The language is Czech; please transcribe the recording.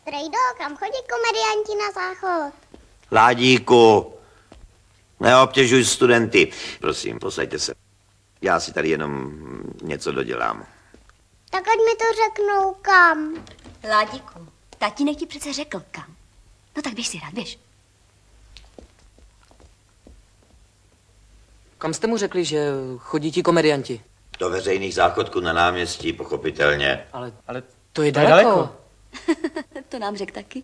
Strejdo, kam chodí komedianti na záchod? Ládíku, neobtěžuj studenty. Prosím, posaďte se. Já si tady jenom něco dodělám. Tak ať mi to řeknou kam. Ládíku, tatínek ti přece řekl kam. No tak běž si hrát, běž. Kam jste mu řekli, že chodí ti komedianti? Do veřejných záchodků na náměstí, pochopitelně. Ale to je daleko. To nám řekl taky.